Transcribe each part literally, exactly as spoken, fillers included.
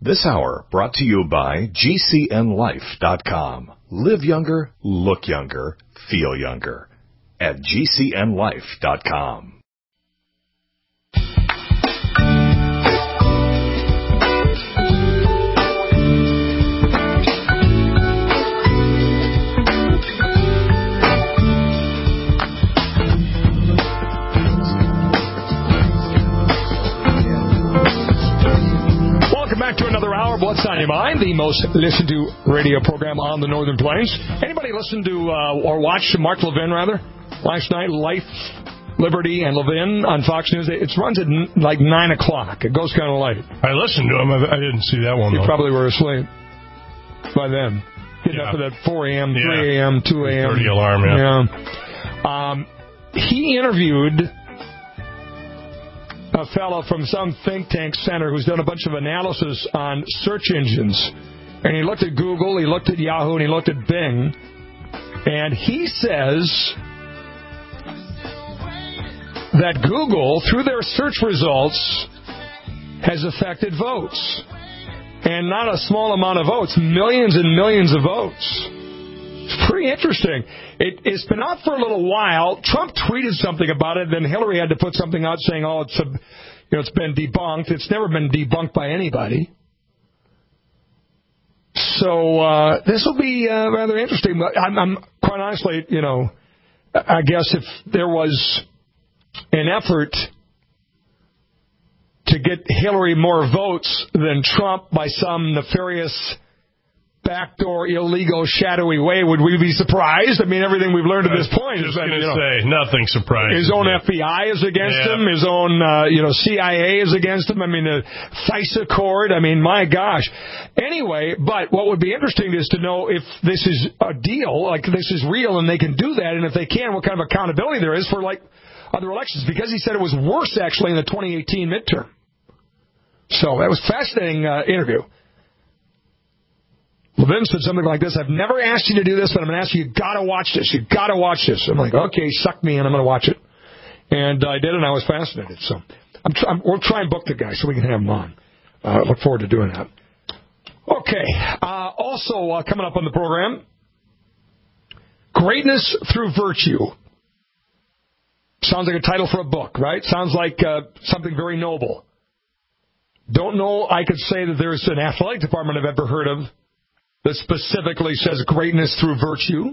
This hour brought to you by G C N life dot com. Live younger, look younger, feel younger at G C N life dot com. Back to another hour of What's on Your Mind, the most listened to radio program on the Northern Plains. Anybody listen to uh, or watch Mark Levin, rather, last night? Life, Liberty, and Levin on Fox News. It runs at n- like nine o'clock. It goes kind of late. I listened to him. I, I didn't see that one, You though. probably were asleep by then. Getting Yeah. up at that four a.m., Yeah. three a.m., two a.m. thirty alarm, yeah. yeah. Um, he interviewed a fellow from some think tank center who's done a bunch of analysis on search engines. And he looked at Google, he looked at Yahoo, and he looked at Bing. And he says that Google, through their search results, has affected votes. And not a small amount of votes, millions and millions of votes. It's pretty interesting. It, it's been out for a little while. Trump tweeted something about it, then Hillary had to put something out saying, "Oh, it's a, you know, it's been debunked." It's never been debunked by anybody. So uh, this will be uh, rather interesting. I'm, I'm quite honestly, you know, I guess if there was an effort to get Hillary more votes than Trump by some nefarious, backdoor, illegal, shadowy way, would we be surprised? I mean, everything we've learned at this point is that, going to you know, say nothing surprising. his own F B I is against Yeah. him. His own, uh, you know, C I A is against him. I mean, the FISA court. I mean, my gosh. Anyway, but what would be interesting is to know if this is a deal, like this is real, and they can do that, and if they can, what kind of accountability there is for like other elections. Because he said it was worse actually in the twenty eighteen midterm. So that was a fascinating uh, interview. Levin said something like this: "I've never asked you to do this, but I'm going to ask you, you got to watch this. You got to watch this." I'm like, okay, suck me in. I'm going to watch it. And I did, and I was fascinated. So I'm try- I'm, we'll try and book the guy so we can have him on. I uh, look forward to doing that. Okay. Uh, also uh, coming up on the program, Greatness Through Virtue. Sounds like a title for a book, right? Sounds like uh, something very noble. Don't know I could say that there's an athletic department I've ever heard of that specifically says greatness through virtue.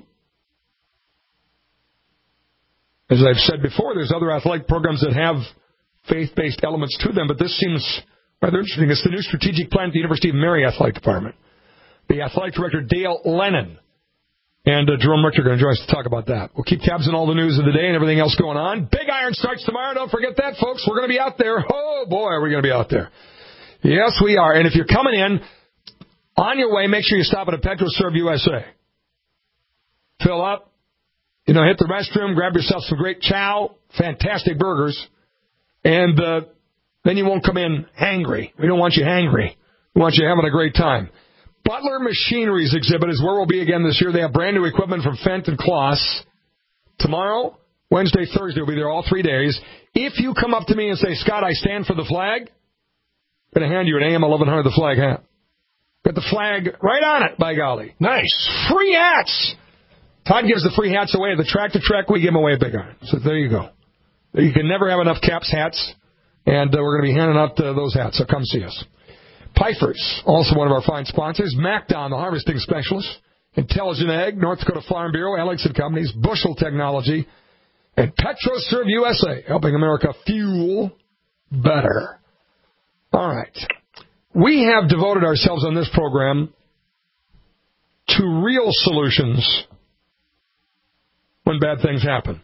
As I've said before, there's other athletic programs that have faith-based elements to them, but this seems rather interesting. It's the new strategic plan at the University of Mary Athletic Department. The athletic director, Dale Lennon, and uh, Jerome Richter are going to join us to talk about that. We'll keep tabs on all the news of the day and everything else going on. Big Iron starts tomorrow. Don't forget that, folks. We're going to be out there. Oh, boy, are we going to be out there. Yes, we are. And if you're coming in, on your way, make sure you stop at a PetroServe U S A. Fill up, you know, hit the restroom, grab yourself some great chow, fantastic burgers, and uh, then you won't come in hangry. We don't want you hangry. We want you having a great time. Butler Machinery's exhibit is where we'll be again this year. They have brand new equipment from Fendt and Kloss. Tomorrow, Wednesday, Thursday, we'll be there all three days. If you come up to me and say, "Scott, I stand for the flag," I'm going to hand you an A M eleven hundred The Flag hat. Got the flag right on it, by golly. Nice. Free hats. Todd gives the free hats away at the Track to Trek. We give them away at Big Iron. So there you go. You can never have enough caps, hats, and uh, we're going to be handing out uh, those hats, so come see us. Pifers, also one of our fine sponsors. MacDon, the harvesting specialist. Intelligent Ag, North Dakota Farm Bureau, Alex and Companies, Bushel Technology, and PetroServe U S A, helping America fuel better. All right. We have devoted ourselves on this program to real solutions when bad things happen.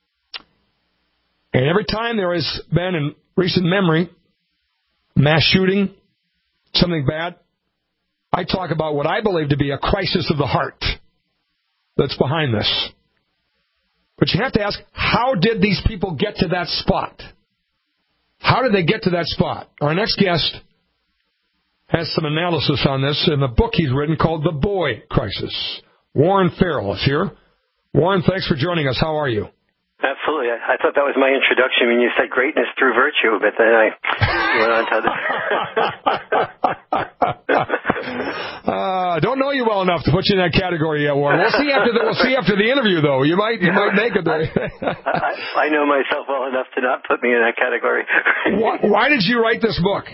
And every time there has been, in recent memory, mass shooting, something bad, I talk about what I believe to be a crisis of the heart that's behind this. But you have to ask, how did these people get to that spot? How did they get to that spot? Our next guest has some analysis on this in the book he's written called The Boy Crisis. Warren Farrell is here. Warren, thanks for joining us. How are you? Absolutely. I, I thought that was my introduction when you said greatness through virtue, but then I went on to uh, don't know you well enough to put you in that category yet, Warren. We'll see after the we'll see after the interview, though. You might you might make it there. I, I know myself well enough to not put me in that category. why, why did you write this book?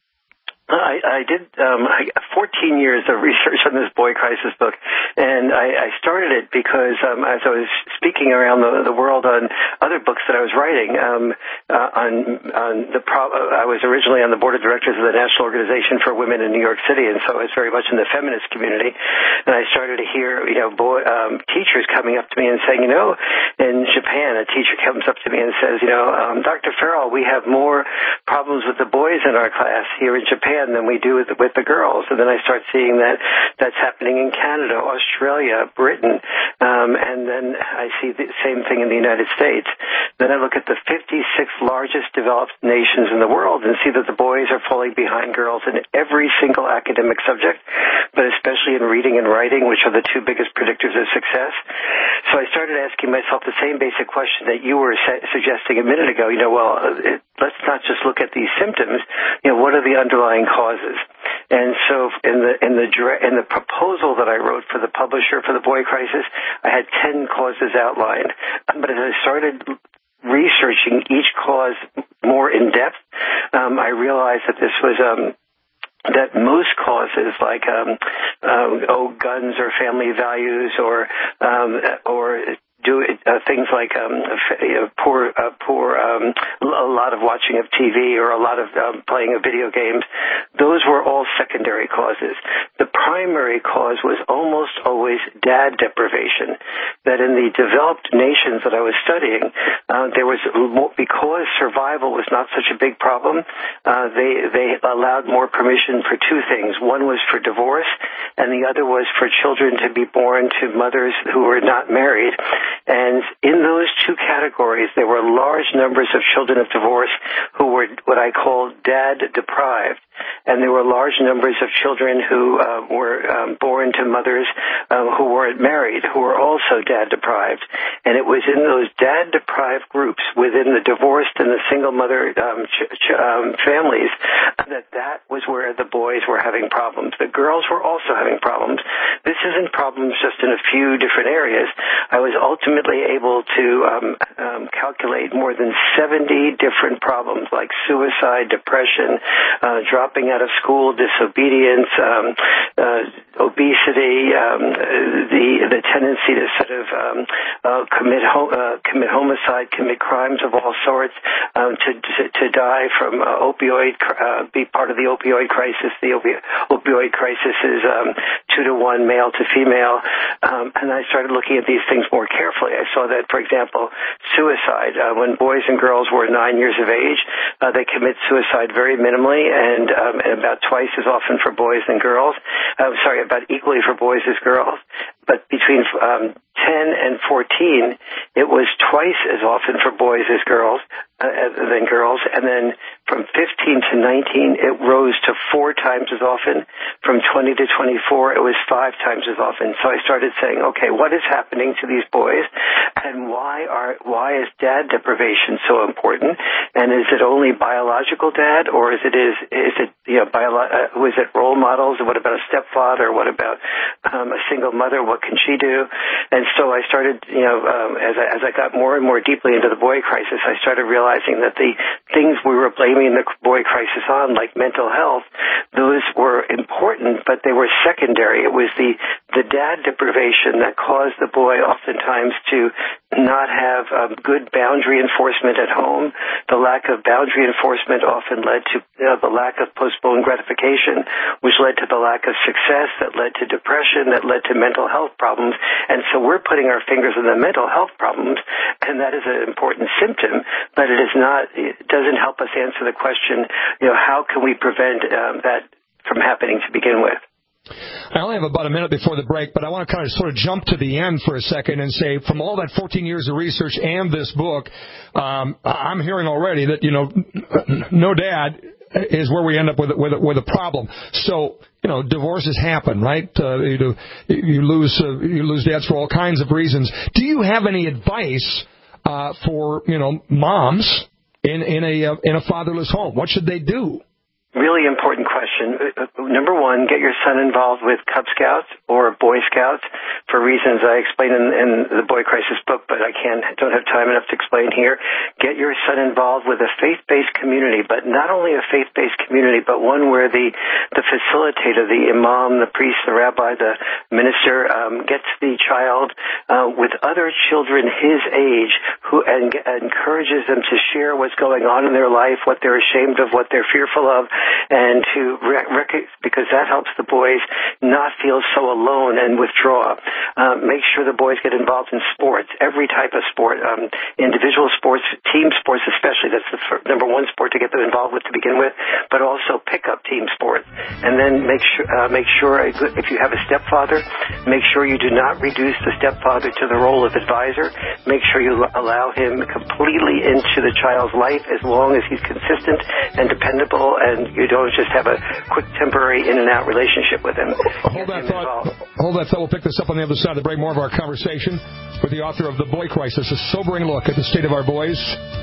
I, I did um, I, fourteen years of research on this boy crisis book, and I, I started it because um, as I was speaking around the, the world on other books that I was writing, um, uh, on, on the pro- I was originally on the board of directors of the National Organization for Women in New York City, and so I was very much in the feminist community. And I started to hear, you know, boy, um, teachers coming up to me and saying, you know, in Japan, a teacher comes up to me and says, you know, um, Doctor Farrell, we have more problems with the boys in our class here in Japan than we do with the, with the girls. And then I start seeing that that's happening in Canada, Australia, Britain, um, and then I see the same thing in the United States. Then I look at the fifty-six largest developed nations in the world and see that the boys are falling behind girls in every single academic subject, but especially in reading and writing, which are the two biggest predictors of success. So I started asking myself the same basic question that you were sa- suggesting a minute ago. You know, well, it, let's not just look at these symptoms. You know, what are the underlying causes? And so in the in the in the proposal that I wrote for the publisher for the boy crisis, I had ten causes outlined. But as I started researching each cause more in depth, um, I realized that this was um, that most causes like um, uh, oh guns or family values or um, or do uh, things like um, you know, poor, uh, poor, um, a lot of watching of T V or a lot of um, playing of video games. Those were all secondary causes. The primary cause was almost always dad deprivation. That in the developed nations that I was studying, uh, there was because survival was not such a big problem. Uh, they they allowed more permission for two things. One was for divorce, and the other was for children to be born to mothers who were not married. And in those two categories, there were large numbers of children of divorce who were what I call dad deprived. And there were large numbers of children who uh, were um, born to mothers uh, who weren't married, who were also dad deprived. And it was in those dad deprived groups within the divorced and the single mother um, ch- ch- um, families that that was where the boys were having problems. The girls were also having problems. This isn't problems just in a few different areas. I was ultimately able to um, um, calculate more than seventy different problems like suicide, depression, uh, dropping out of school, disobedience, um, uh, obesity, um, the the tendency to sort of um, uh, commit ho- uh, commit homicide, commit crimes of all sorts, um, to, to to die from uh, opioid, uh, be part of the opioid crisis. The opi- opioid crisis is um, two to one, male to female, um, and I started looking at these things more carefully. I saw that, for example, suicide. Uh, when boys and girls were nine years of age, uh, they commit suicide very minimally, and, um, and about twice as often for boys and girls. Uh, sorry, about equally for boys as girls. But between um, ten and fourteen, it was twice as often for boys as girls uh, than girls. And then from fifteen to nineteen, it rose to four times as often. From twenty to twenty-four, it was five times as often. So I started saying, okay, what is happening to these boys, and why are why is dad deprivation so important? And is it only biological dad, or is it is is it you know bio, uh, was it role models? What about a stepfather? What about um, a single mother? What can she do? And so I started, you know, um, as I, as I got more and more deeply into the boy crisis, I started realizing that the things we were blaming the boy crisis on, like mental health, those were important, but they were secondary. It was the the dad deprivation that caused the boy oftentimes to not have um, good boundary enforcement at home. The lack of boundary enforcement often led to uh, the lack of postponed gratification, which led to the lack of success, that led to depression, that led to mental health problems. And so we're putting our fingers on the mental health problems, and that is an important symptom, but it is not, it doesn't help us answer the question, you know, how can we prevent um, that from happening to begin with? I only have about a minute before the break, but I want to kind of sort of jump to the end for a second and say, from all that fourteen years of research and this book, um, I'm hearing already that, you know, no dad is where we end up with with with a problem. So, you know, divorces happen, right? Uh, you, you lose uh, you lose dads for all kinds of reasons. Do you have any advice uh, for you know moms in in a uh, in a fatherless home? What should they do? really important question. Number one, get your son involved with Cub Scouts or Boy Scouts for reasons I explain in, in the Boy Crisis book, but I can't, don't have time enough to explain here. Get your son involved with a faith-based community, but not only a faith-based community, but one where the, the facilitator, the imam, the priest, the rabbi, the minister, um, gets the child uh, with other children his age who and, and encourages them to share what's going on in their life, what they're ashamed of, what they're fearful of, and to rec- rec- because that helps the boys not feel so alone and withdraw. Uh, make sure the boys get involved in sports, every type of sport, um, individual sports, team sports especially. That's the f- number one sport to get them involved with to begin with, but also pick up team sports. And then make sure, uh, make sure if you have a stepfather, make sure you do not reduce the stepfather to the role of advisor. Make sure you allow him completely into the child's life as long as he's consistent and dependable, and you don't just have a quick temporary in and out relationship with him. Hold that thought. Hold that thought. We'll pick this up on the other side of the break. More of our conversation with the author of The Boy Crisis, a sobering look at the state of our boys.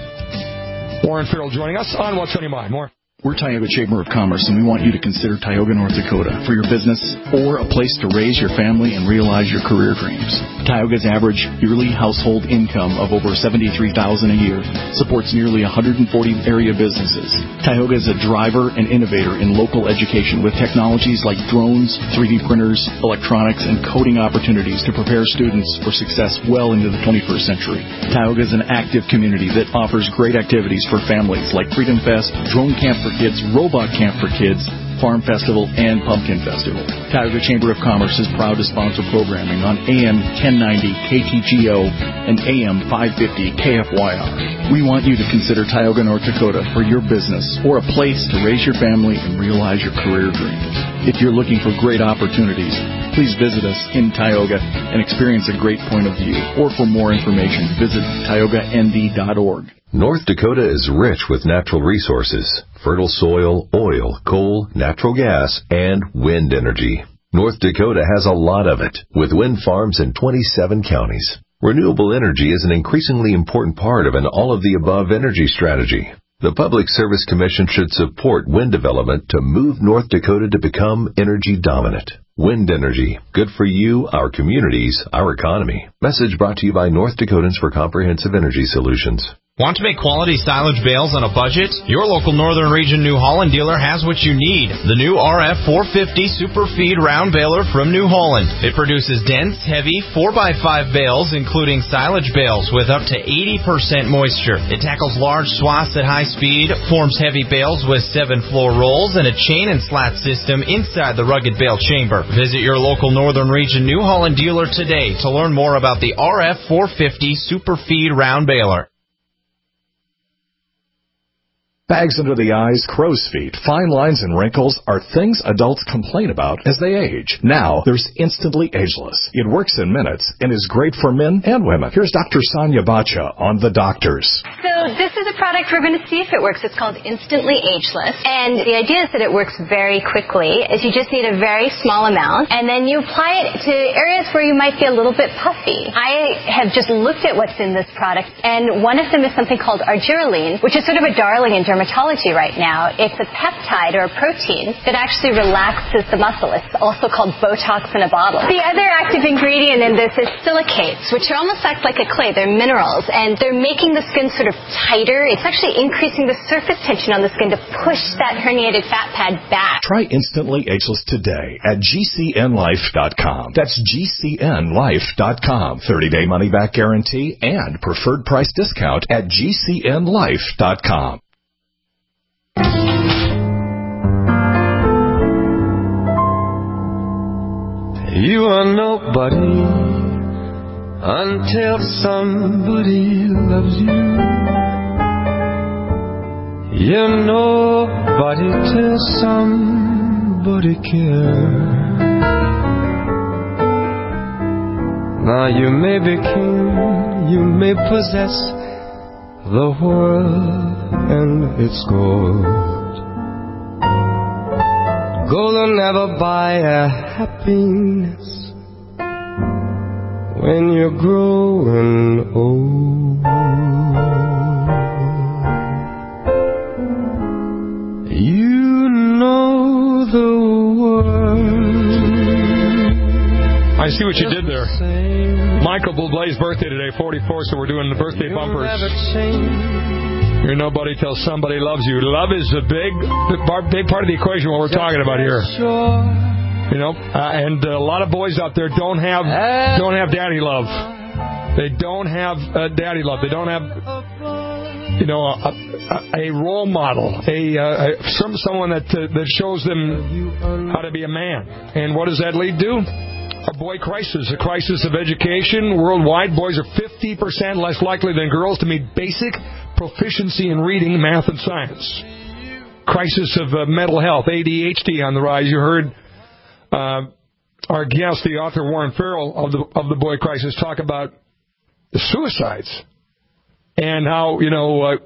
Warren Farrell joining us on What's on Your Mind. More. We're Tioga Chamber of Commerce, and we want you to consider Tioga, North Dakota for your business or a place to raise your family and realize your career dreams. Tioga's average yearly household income of over seventy-three thousand dollars a year supports nearly one hundred forty area businesses. Tioga is a driver and innovator in local education with technologies like drones, three D printers, electronics, and coding opportunities to prepare students for success well into the twenty-first century. Tioga is an active community that offers great activities for families like Freedom Fest, Drone Camp for Kids, Robot Camp for Kids, Farm Festival, and Pumpkin Festival. Tioga Chamber of Commerce is proud to sponsor programming on A M ten ninety K T G O and A M five fifty K F Y R. We want you to consider Tioga, North Dakota for your business or a place to raise your family and realize your career dreams. If you're looking for great opportunities, please visit us in Tioga and experience a great point of view. Or for more information, visit tioga n d dot org. North Dakota is rich with natural resources, fertile soil, oil, coal, natural gas, and wind energy. North Dakota has a lot of it, with wind farms in twenty-seven counties. Renewable energy is an increasingly important part of an all-of-the-above energy strategy. The Public Service Commission should support wind development to move North Dakota to become energy dominant. Wind energy. Good for you, our communities, our economy. Message brought to you by North Dakotans for Comprehensive Energy Solutions. Want to make quality silage bales on a budget? Your local Northern Region New Holland dealer has what you need. The new R F four fifty Super Feed Round Baler from New Holland. It produces dense, heavy four by five bales, including silage bales with up to eighty percent moisture. It tackles large swaths at high speed, forms heavy bales with seven floor rolls, and a chain and slat system inside the rugged bale chamber. Visit your local Northern Region New Holland dealer today to learn more about the R F four fifty Super Feed Round Baler. Bags under the eyes, crow's feet, fine lines, and wrinkles are things adults complain about as they age. Now, there's Instantly Ageless. It works in minutes and is great for men and women. Here's Doctor Sonia Bacha on The Doctors. So this is a product we're going to see if it works. It's called Instantly Ageless. And the idea is that it works very quickly. Is you just need a very small amount, and then you apply it to areas where you might be a little bit puffy. I have just looked at what's in this product, and one of them is something called argireline, which is sort of a darling in dermatology right now. It's a peptide or a protein that actually relaxes the muscle. It's also called Botox in a bottle. The other active ingredient in this is silicates, which almost act like a clay. They're minerals, and they're making the skin sort of tighter. It's actually increasing the surface tension on the skin to push that herniated fat pad back. Try Instantly Ageless today at G C N life dot com. That's G C N life dot com. thirty-day money-back guarantee and preferred price discount at G C N life dot com. You are nobody until somebody loves you. You're nobody till somebody cares. Now you may be king, you may possess the world and its gold. Gold will never buy a happiness when you're growing old. You I see what you did there. Michael Bublé's birthday today, forty-four, so we're doing the birthday bumpers. You're nobody till somebody loves you. Love is a big, big part of the equation, what we're talking about here. You know, uh, and a lot of boys out there don't have don't have daddy love. They don't have uh, daddy love. They don't have, you know, a, a, a role model, a, a some someone that uh, that shows them how to be a man. And what does that lead to? A boy crisis, a crisis of education worldwide. Boys are fifty percent less likely than girls to meet basic proficiency in reading, math, and science. Crisis of uh, mental health, A D H D on the rise. You heard uh, our guest, the author Warren Farrell of the of the boy crisis, talk about the suicides and how, you know, uh,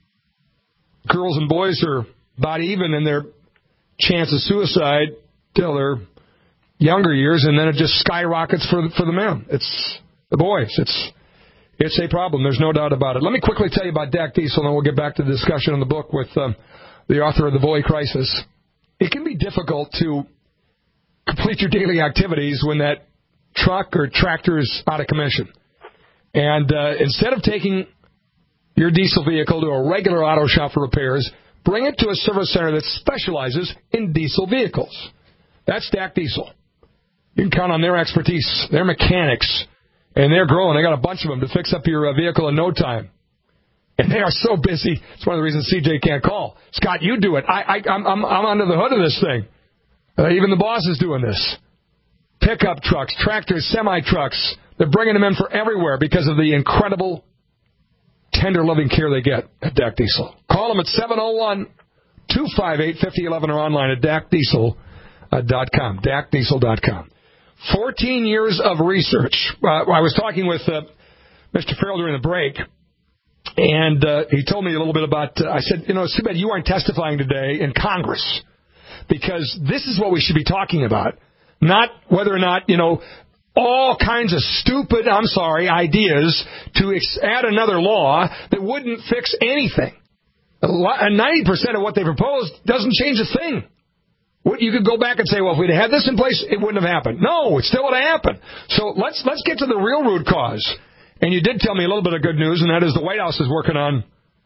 girls and boys are about even in their chance of suicide till their younger years, and then it just skyrockets for for the men. It's the boys. It's it's a problem. There's no doubt about it. Let me quickly tell you about Dak Diesel, and then we'll get back to the discussion on the book with um, the author of The Boy Crisis. It can be difficult to complete your daily activities when that truck or tractor is out of commission. And uh, instead of taking your diesel vehicle to a regular auto shop for repairs, bring it to a service center that specializes in diesel vehicles. That's Dak Diesel. You can count on their expertise, their mechanics, and they're growing. They got a bunch of them to fix up your uh, vehicle in no time. And they are so busy. It's one of the reasons C J can't call. Scott, you do it. I, I, I'm, I'm, I'm under the hood of this thing. Uh, even the boss is doing this. Pickup trucks, tractors, semi-trucks. They're bringing them in for everywhere because of the incredible, tender, loving care they get at Dak Diesel. Call them at seven oh one, two five eight, five oh one one or online at dak diesel dot com. dak diesel dot com. fourteen years of research. Uh, I was talking with uh, Mister Farrell during the break, and uh, he told me a little bit about, uh, I said, you know, it's too bad you aren't testifying today in Congress, because this is what we should be talking about, not whether or not, you know, all kinds of stupid, I'm sorry, ideas to ex- add another law that wouldn't fix anything. And ninety percent of what they proposed doesn't change a thing. You could go back and say, well, if we'd had this in place, it wouldn't have happened. No, it still would have happened. So let's let's get to the real root cause. And you did tell me a little bit of good news, and that is the White House is working on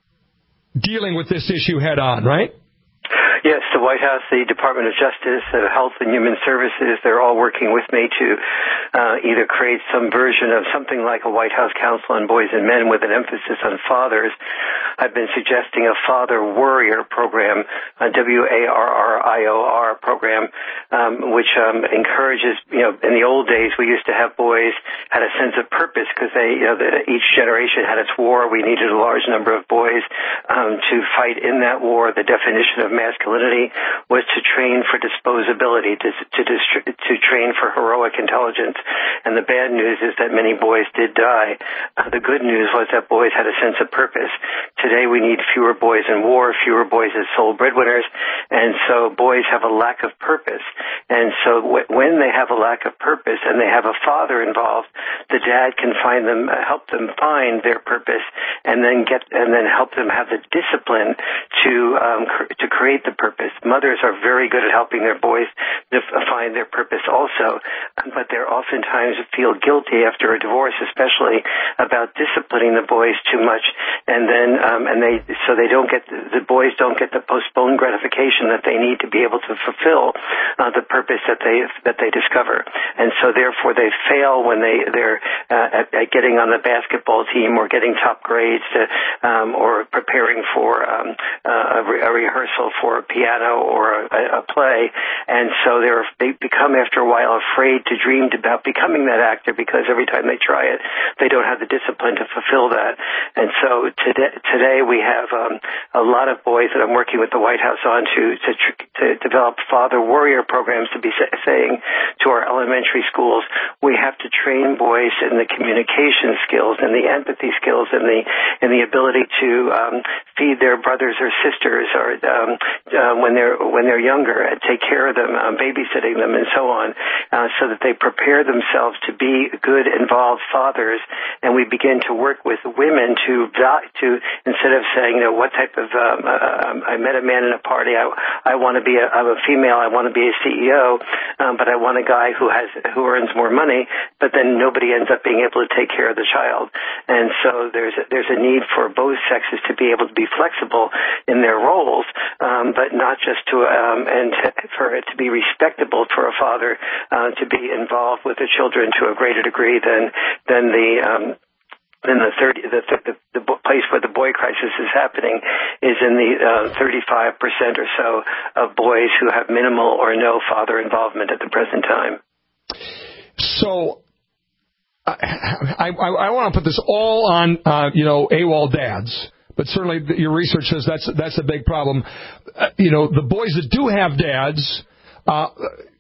dealing with this issue head on, right? Yes, the White House, the Department of Justice, uh, Health and Human Services, they're all working with me to uh, either create some version of something like a White House Council on Boys and Men with an emphasis on fathers. I've been suggesting a Father Warrior program, a W A R R I O R program, um, which um, encourages, you know, in the old days we used to have boys had a sense of purpose because they, you know, the, each generation had its war. We needed a large number of boys um, to fight in that war. The definition of masculinity was to train for disposability, to to, distri- to train for heroic intelligence. And the bad news is that many boys did die. Uh, the good news was that boys had a sense of purpose. Today we need fewer boys in war, fewer boys as sole breadwinners, and so boys have a lack of purpose. And so w- when they have a lack of purpose and they have a father involved, the dad can find them, uh, help them find their purpose, and then get and then help them have the discipline to um, cr- to create the purpose. Mothers are very good at helping their boys to find their purpose also, but they're oftentimes feel guilty after a divorce, especially about disciplining the boys too much, and then um, and they so they don't get the boys don't get the postponed gratification that they need to be able to fulfill uh, the purpose that they that they discover, and so therefore they fail when they they're uh, at, at getting on the basketball team or getting top grades to, um, or preparing for um, uh, a, re- a rehearsal for a piano or a, a play, and so they're they become after a while afraid to dream about becoming that actor because every time they try it, they don't have the discipline to fulfill that. And so today, today we have um, a lot of boys that I'm working with the White House on to to, to develop father warrior programs to be saying to our elementary schools, we have to train boys in the communication skills and the empathy skills and the and the ability to um, feed their brothers or sisters or um, uh, when they're when they're younger, and take care of them, um, babysitting them, and so on, uh, so that they prepare themselves to be good, involved fathers. And we begin to work with women to to instead of saying, you know, what type of um, uh, I met a man in a party, I I want to be a, I'm a female, I want to be a C E O. so, um, but I want a guy who has who earns more money, but then nobody ends up being able to take care of the child. And so there's a, there's a need for both sexes to be able to be flexible in their roles, um, but not just to um, and to, for it to be respectable for a father uh, to be involved with the children to a greater degree than than the um, Then the thirty, the, the, the place where the boy crisis is happening is in the uh, thirty-five percent or so of boys who have minimal or no father involvement at the present time. So, I, I, I want to put this all on, uh, you know, AWOL dads, but certainly your research says that's that's a big problem. Uh, you know, the boys that do have dads uh,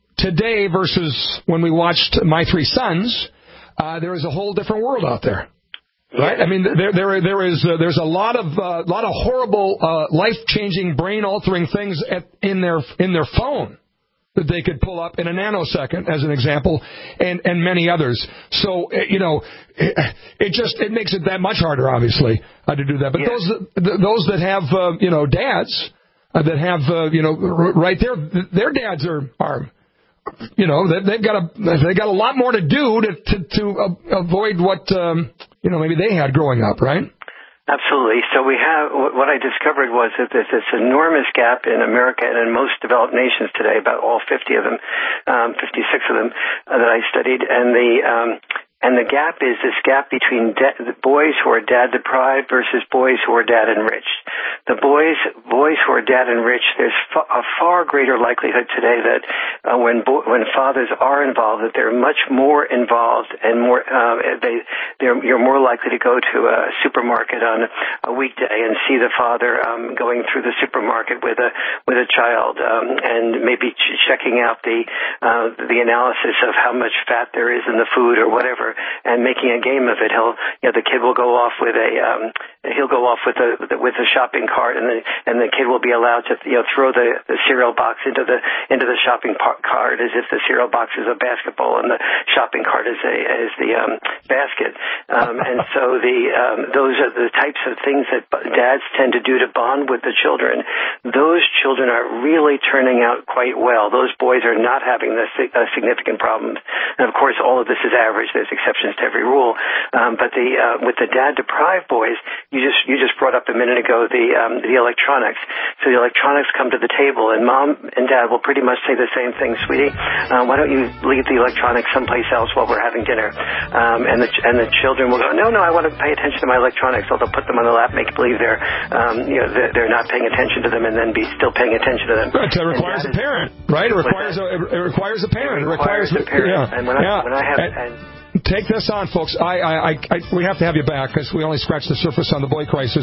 today versus when we watched My Three Sons, uh, there is a whole different world out there. Right, I mean, there, there, there is, uh, there's a lot of, uh, lot of horrible, uh, life-changing, brain-altering things at, in their, in their phone that they could pull up in a nanosecond, as an example, and, and many others. So, you know, it, it just, it makes it that much harder, obviously, uh, to do that. But yeah. those, those that have, uh, you know, dads uh, that have, uh, you know, right there, their dads are, are. You know, they've got a they got a lot more to do to to, to avoid what um, you know maybe they had growing up, right? Absolutely. So we have what I discovered was that there's this enormous gap in America and in most developed nations today, about all fifty of them, um, fifty-six of them uh, that I studied, and the um, and the gap is this gap between da- the boys who are dad deprived versus boys who are dad enriched. The boys boys who are dad enriched, there's fa- a far greater likelihood today that uh, when bo- when fathers are involved, that they're much more involved and more uh, they they're you're more likely to go to a supermarket on a weekday and see the father um, going through the supermarket with a with a child um, and maybe ch- checking out the uh, the analysis of how much fat there is in the food or whatever, and making a game of it. He'll, you know, the kid will go off with a, um, he'll go off with a with a shopping cart, and the and the kid will be allowed to, you know, throw the, the cereal box into the into the shopping cart as if the cereal box is a basketball and the shopping cart is a is the um, basket. Um, and so the um, those are the types of things that dads tend to do to bond with the children. Those children are really turning out quite well. Those boys are not having the uh, significant problems. And of course, all of this is average. There's exceptions to every rule, um, but the uh, with the dad deprived boys, you just you just brought up a minute ago the um, the electronics. So the electronics come to the table, and mom and dad will pretty much say the same thing, sweetie. Um, why don't you leave the electronics someplace else while we're having dinner? Um, and the and the children will go, no, no, I want to pay attention to my electronics. So they'll put them on the lap, make believe they're um, you know they're, they're not paying attention to them, and then be still paying attention to them. Right, it requires a parent, right? It requires a, it requires a parent. It requires, it requires a parent. Yeah. And when I yeah. when I have and, and, Take this on, folks. I, I, I, we have to have you back because we only scratched the surface on the boy crisis.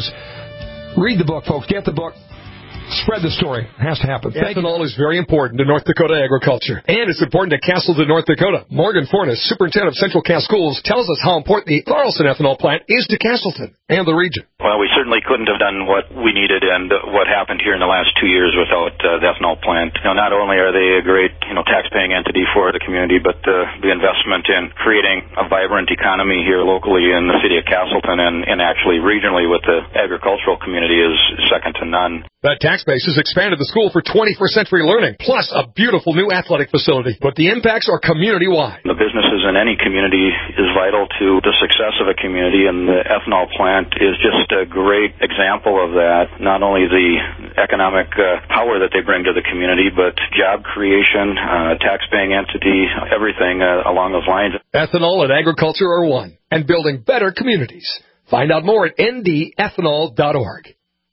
Read the book, folks. Get the book. Spread the story. It has to happen. Ethanol is very important to North Dakota agriculture, and it's important to Castleton, North Dakota. Morgan Fornes, superintendent of Central Cass Schools, tells us how important the Carlson ethanol plant is to Castleton and the region. Well, we certainly couldn't have done what we needed and what happened here in the last two years without uh, the ethanol plant. You know, not only are they a great, you know, tax-paying entity for the community, but uh, the investment in creating a vibrant economy here locally in the city of Castleton and, and actually regionally with the agricultural community is second to none. That tax base has expanded the school for twenty-first century learning, plus a beautiful new athletic facility. But the impacts are community-wide. The businesses in any community is vital to the success of a community, and the ethanol plant is just a great example of that. Not only the economic uh, power that they bring to the community, but job creation, uh, tax-paying entity, everything uh, along those lines. Ethanol and agriculture are one, and building better communities. Find out more at n d ethanol dot org.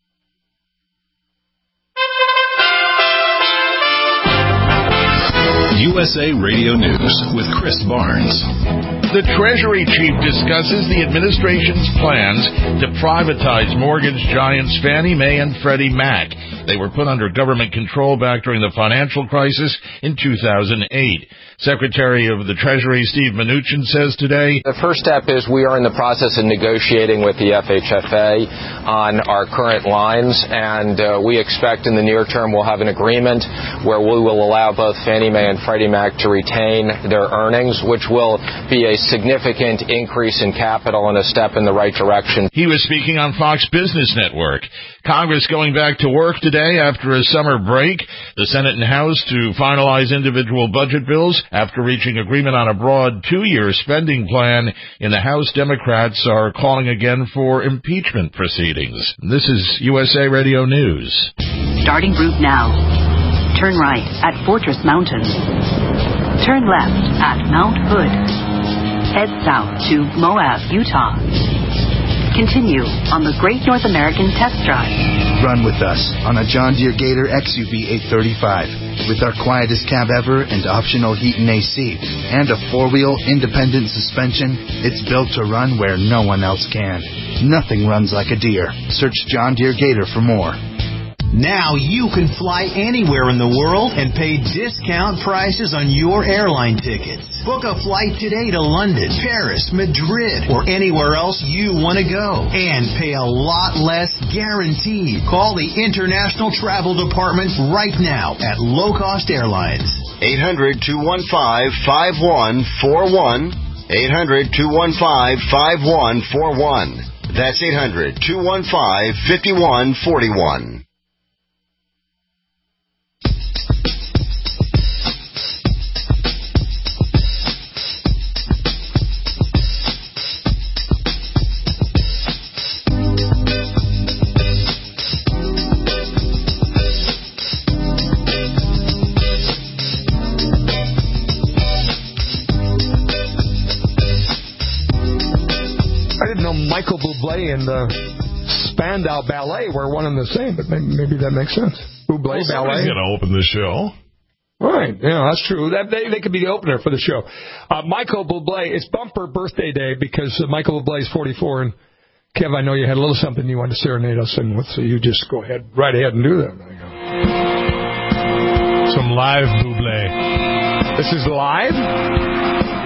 U S A Radio News with Chris Barnes. The Treasury Chief discusses the administration's plans to privatize mortgage giants Fannie Mae and Freddie Mac. They were put under government control back during the financial crisis in two thousand eight. Secretary of the Treasury Steve Mnuchin says today, the first step is we are in the process of negotiating with the F H F A on our current lines, and uh, we expect in the near term we'll have an agreement where we will allow both Fannie Mae and Freddie Mac to retain their earnings, which will be a significant increase in capital and a step in the right direction. He was speaking on Fox Business Network. Congress going back to work today after a summer break. The Senate and House to finalize individual budget bills after reaching agreement on a broad two-year spending plan. In the House, Democrats are calling again for impeachment proceedings. This is U S A Radio News. Starting route now. Turn right at Fortress Mountain. Turn left at Mount Hood. Head south to Moab, Utah. Continue on the Great North American Test Drive. Run with us on a John Deere Gator X U V eight thirty-five. With our quietest cab ever and optional heat and A C. And a four-wheel independent suspension, it's built to run where no one else can. Nothing runs like a Deere. Search John Deere Gator for more. Now you can fly anywhere in the world and pay discount prices on your airline tickets. Book a flight today to London, Paris, Madrid, or anywhere else you want to go. And pay a lot less guaranteed. Call the International Travel Department right now at Low Cost Airlines. eight hundred, two one five, five one four one. eight hundred, two one five, five one four one. That's eight hundred, two one five, five one four one. Michael Bublé and the Spandau Ballet were one and the same, but maybe, maybe that makes sense. Bublé well, Ballet. Somebody's going to open the show. Right, yeah, that's true. That, they, they could be the opener for the show. Uh, Michael Bublé, it's bumper birthday day because uh, Michael Bublé is forty-four, and Kev, I know you had a little something you wanted to serenade us in with, so you just go ahead, right ahead and do that. There you go. Some live Bublé. This is live?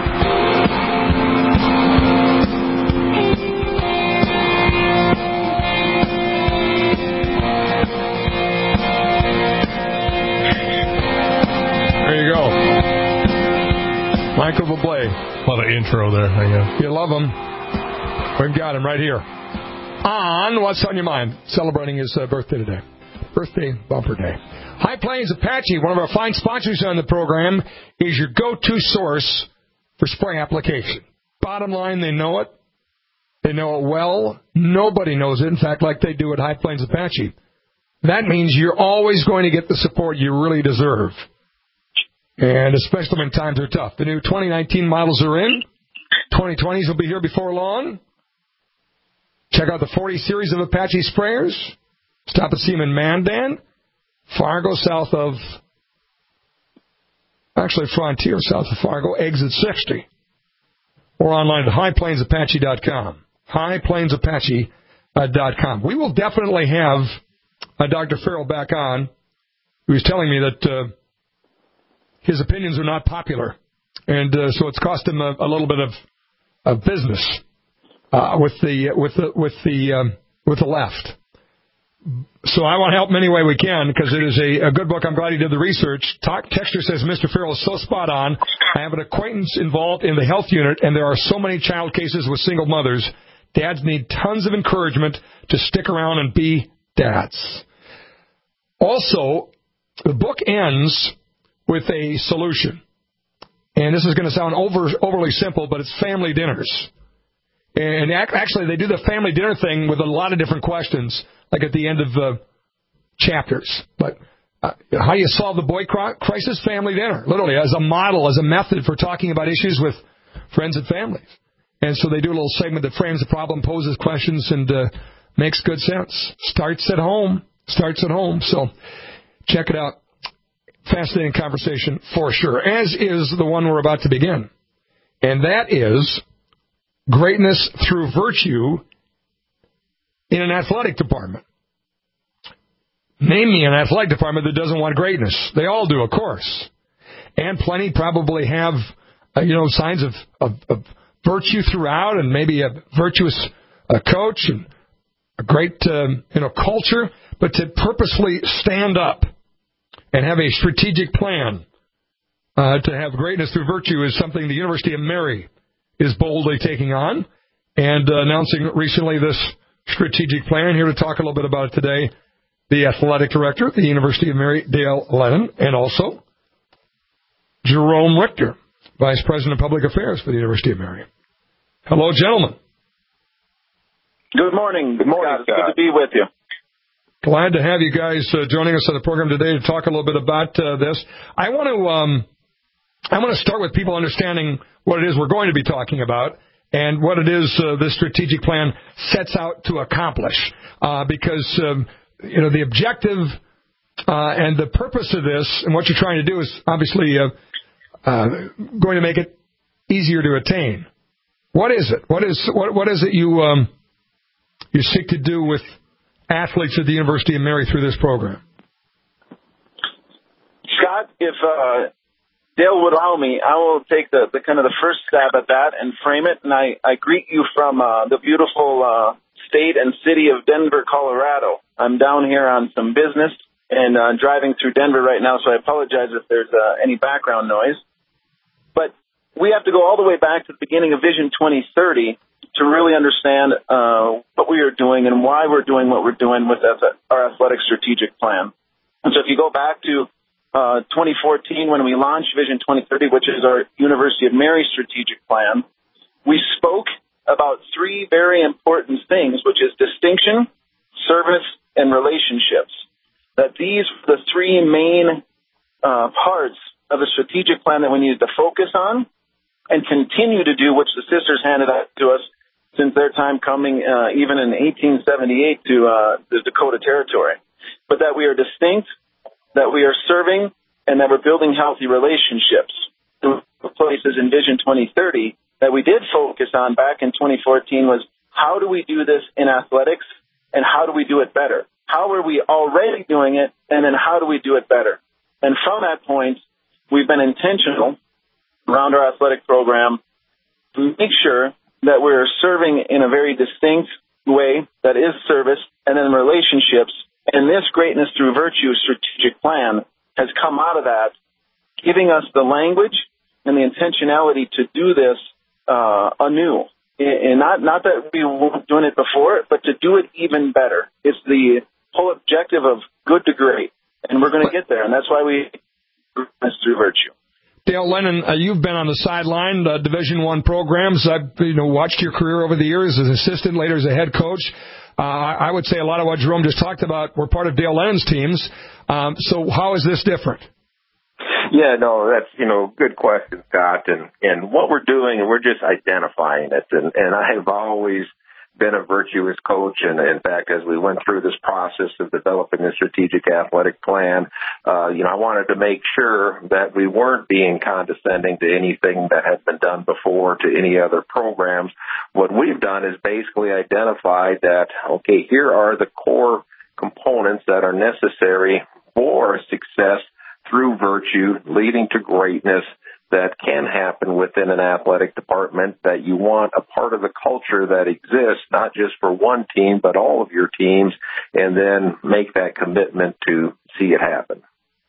There you go. Michael Bublé. A lot of intro there, I guess. You love him. We've got him right here. On What's on Your Mind, celebrating his uh, birthday today. Birthday bumper day. High Plains Apache, one of our fine sponsors on the program, is your go-to source for spray application. Bottom line, they know it. They know it well. Nobody knows it, in fact, like they do at High Plains Apache. That means you're always going to get the support you really deserve. And especially when times are tough. The new twenty nineteen models are in. twenty twenties will be here before long. Check out the forty series of Apache sprayers. Stop and see them in Mandan, Fargo, south of, actually Frontier, south of Fargo, exit sixty. Or online at high plains apache dot com. high plains apache dot com. We will definitely have uh, Doctor Farrell back on, who was telling me that uh, his opinions are not popular, and uh, so it's cost him a, a little bit of, of business uh, with the with the with the um, with the left. So I want to help him any way we can because it is a, a good book. I'm glad he did the research. Talk, Texter says Mister Farrell is so spot on. I have an acquaintance involved in the health unit, and there are so many child cases with single mothers. Dads need tons of encouragement to stick around and be dads. Also, the book ends with a solution. And this is going to sound over, overly simple, but it's family dinners. And actually, they do the family dinner thing with a lot of different questions, like at the end of the chapters. But uh, how do you solve the boy crisis? Family dinner, literally, as a model, as a method for talking about issues with friends and families. And so they do a little segment that frames the problem, poses questions, and uh, makes good sense. Starts at home. Starts at home. So check it out. Fascinating conversation for sure, as is the one we're about to begin. And that is greatness through virtue in an athletic department. Name me an athletic department that doesn't want greatness. They all do, of course. And plenty probably have, uh, you know, signs of, of, of virtue throughout, and maybe a virtuous uh, coach and a great, um, you know, culture. But to purposely stand up and have a strategic plan uh, to have greatness through virtue is something the University of Mary is boldly taking on and uh, announcing recently this strategic plan. Here to talk a little bit about it today, the athletic director at the University of Mary, Dale Lennon, and also Jerome Richter, Vice President of Public Affairs for the University of Mary. Hello, gentlemen. Good morning. Good morning, Scott. It's good to be with you. Glad to have you guys uh, joining us on the program today to talk a little bit about uh, this. I want to um, I want to start with people understanding what it is we're going to be talking about and what it is uh, this strategic plan sets out to accomplish. Uh, because, um, you know, the objective uh, and the purpose of this and what you're trying to do is obviously uh, uh, going to make it easier to attain. What is it? What is what, what is it you um, you seek to do with athletes at the University of Mary through this program? Scott, if uh, Dale would allow me, I will take the, the kind of the first stab at that and frame it. And I, I greet you from uh, the beautiful uh, state and city of Denver, Colorado. I'm down here on some business and uh, driving through Denver right now, so I apologize if there's uh, any background noise. But we have to go all the way back to the beginning of Vision twenty thirty to really understand uh, what we are doing and why we're doing what we're doing with our athletic strategic plan. And so if you go back to uh, twenty fourteen when we launched Vision twenty thirty, which is our University of Mary strategic plan, we spoke about three very important things, which is distinction, service, and relationships. That these are the three main uh, parts of the strategic plan that we needed to focus on and continue to do, which the sisters handed out to us since their time coming, uh, even in eighteen seventy-eight, to uh, the Dakota Territory. But that we are distinct, that we are serving, and that we're building healthy relationships. The places in Vision twenty thirty that we did focus on back in twenty fourteen was how do we do this in athletics, and how do we do it better? How are we already doing it, and then how do we do it better? And from that point, we've been intentional around our athletic program to make sure that we're serving in a very distinct way that is service and then relationships. And this Greatness Through Virtue strategic plan has come out of that, giving us the language and the intentionality to do this uh, anew. And not, not that we weren't doing it before, but to do it even better. It's the whole objective of good to great. And we're going to get there. And that's why we Greatness Through Virtue. Dale Lennon, uh, you've been on the sideline, uh, Division One programs. I've you know watched your career over the years as assistant, later as a head coach. Uh, I would say a lot of what Jerome just talked about were part of Dale Lennon's teams. Um, so how is this different? Yeah, no, that's, you know, good question, Scott. And, and what we're doing, we're just identifying it. And, and I have always been a virtuous coach. And in fact, as we went through this process of developing a strategic athletic plan, uh, you know, I wanted to make sure that we weren't being condescending to anything that had been done before, to any other programs. What we've done is basically identified that, okay, here are the core components that are necessary for success through virtue, leading to greatness, that can happen within an athletic department, that you want a part of the culture that exists, not just for one team, but all of your teams, and then make that commitment to see it happen.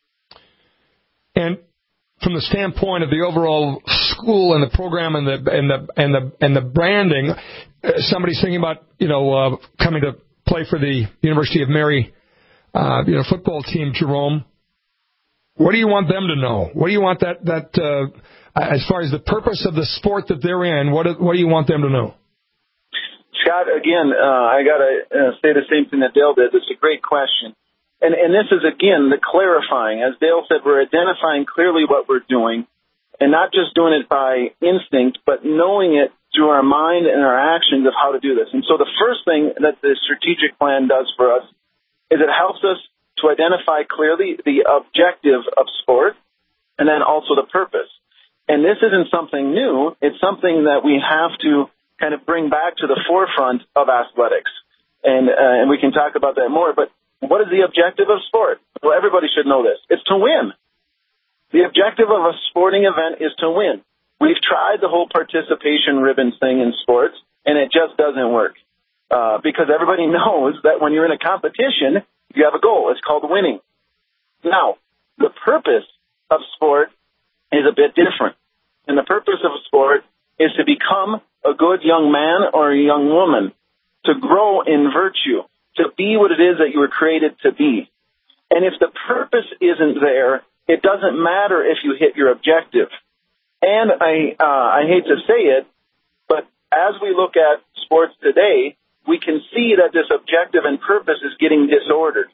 And from the standpoint of the overall school and the program and the and the and the and the branding, uh, somebody's thinking about you know uh, coming to play for the University of Mary, uh, you know, football team, Jerome. What do you want them to know? What do you want that, that uh, as far as the purpose of the sport that they're in, what do, what do you want them to know? Scott, again, uh, I got to uh, say the same thing that Dale did. This is a great question. And, and this is, again, the clarifying. As Dale said, we're identifying clearly what we're doing and not just doing it by instinct, but knowing it through our mind and our actions of how to do this. And so the first thing that the strategic plan does for us is it helps us to identify clearly the objective of sport and then also the purpose. And this isn't something new. It's something that we have to kind of bring back to the forefront of athletics. And, uh, and we can talk about that more. But what is the objective of sport? Well, everybody should know this. It's to win. The objective of a sporting event is to win. We've tried the whole participation ribbons thing in sports, and it just doesn't work. Uh, because everybody knows that when you're in a competition, you have a goal. It's called winning. Now, the purpose of sport is a bit different. And the purpose of sport is to be become a good young man or a young woman, to grow in virtue, to be what it is that you were created to be. And if the purpose isn't there, it doesn't matter if you hit your objective. And I, uh, I hate to say it, but as we look at sports today, we can see that this objective and purpose is getting disordered,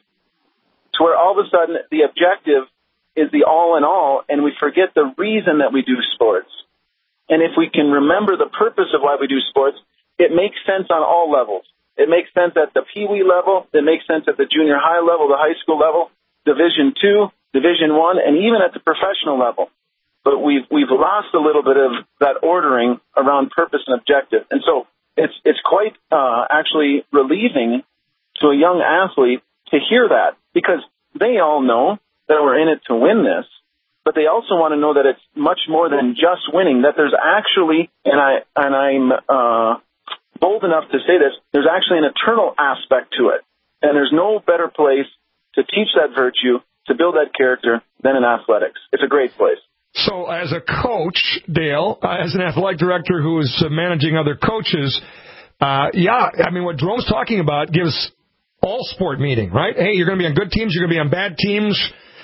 to where all of a sudden the objective is the all in all, and we forget the reason that we do sports. And if we can remember the purpose of why we do sports, it makes sense on all levels. It makes sense at the Pee-wee level. It makes sense at the junior high level, the high school level, Division two, Division one, and even at the professional level. But we've we've lost a little bit of that ordering around purpose and objective. And so it's it's quite uh, actually relieving to a young athlete to hear that, because they all know that we're in it to win this, but they also want to know that it's much more than just winning, that there's actually, and, I, and I'm uh, bold enough to say this, there's actually an eternal aspect to it. And there's no better place to teach that virtue, to build that character, than in athletics. It's a great place. So as a coach, Dale, uh, as an athletic director who is uh, managing other coaches, uh, yeah, I mean, what Jerome's talking about gives all sport meaning, right? Hey, you're going to be on good teams, you're going to be on bad teams.